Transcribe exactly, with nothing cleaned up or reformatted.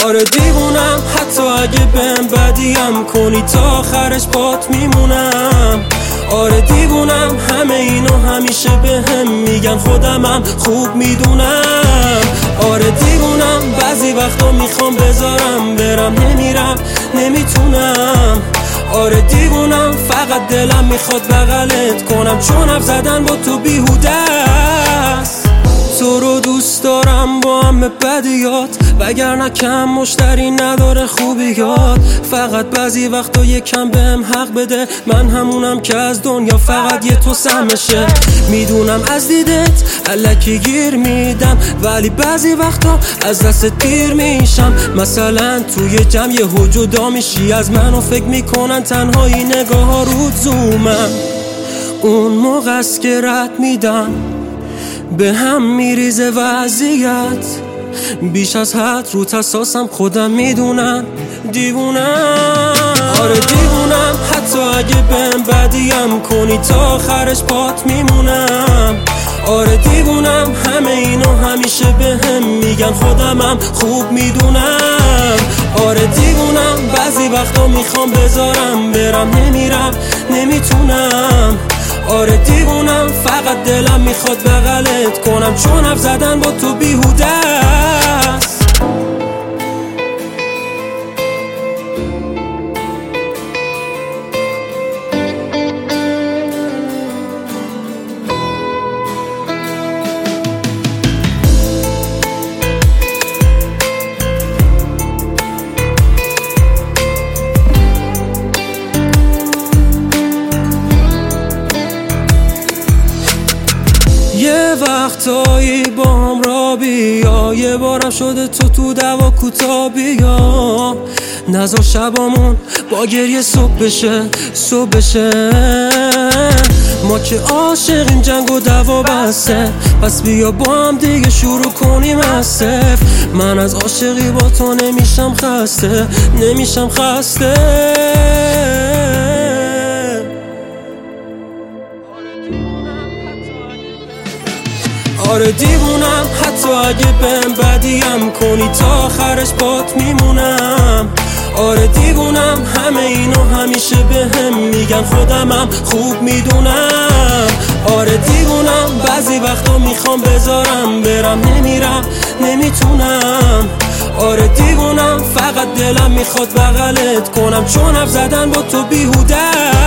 آره دیوونم، حتی اگه بهم بدیم کنی تا آخرش بات میمونم. آره دیوونم، همه اینو همیشه بهم میگن خودمم خوب میدونم. آره دیوونم، بعضی وقتا میخوام بذارم برم نمیرم نمیتونم. آره دیوونم، فقط دلم میخواد بغلت کنم چون حرف زدن با تو بیهوده است. تو رو دوست دارم با همه بدیات، وگرنه کم مشتری نداره خوبیات. فقط بعضی وقتا یکم بهم حق بده، من همونم که از دنیا فقط یه تو سمشه. میدونم از دیدت الکی گیر میدم، ولی بعضی وقتا از دستت پیر میشم. مثلا توی جمع یهو جدا میشی از من و فکر میکنن تنهایی نگاه ها رود زومم. اون موقع است که رد میدم به هم میریزه وضعیت، بیش از حد رو تساسم خودم میدونم دیوونم. آره دیوونم، حتی اگه بهم بدیم کنی تا آخرش پات میمونم. آره دیوونم، همه اینو همیشه بهم میگن خودمم خوب میدونم. آره دیوونم، بعضی وقتا میخوام بذارم برم نمیرم نمیتونم. آره دیوونم، فقط دلم میخواد بغلت کنم چون حرف زدن با تو بیهوده است. یه وقتایی با هم را بیا، یه بارم شده تو تو دوا کوتا بیا. نذار شبامون با گریه صبح بشه صبح بشه. ما که عاشقیم جنگ و دوا بسته، پس بیا با هم دیگه شروع کنیم از صفر. من از عاشقی با تو نمیشم خسته نمیشم خسته. آره دیوونم، حتی اگه بهم بدیم کنی تا آخرش بات میمونم. آره دیوونم، همه اینو همیشه بهم میگن خودمم خوب میدونم. آره دیوونم، بعضی وقتا میخوام بذارم برم نمیرم نمیتونم. آره دیوونم، فقط دلم میخواد بغلت کنم چون حرف زدن با تو بیهوده.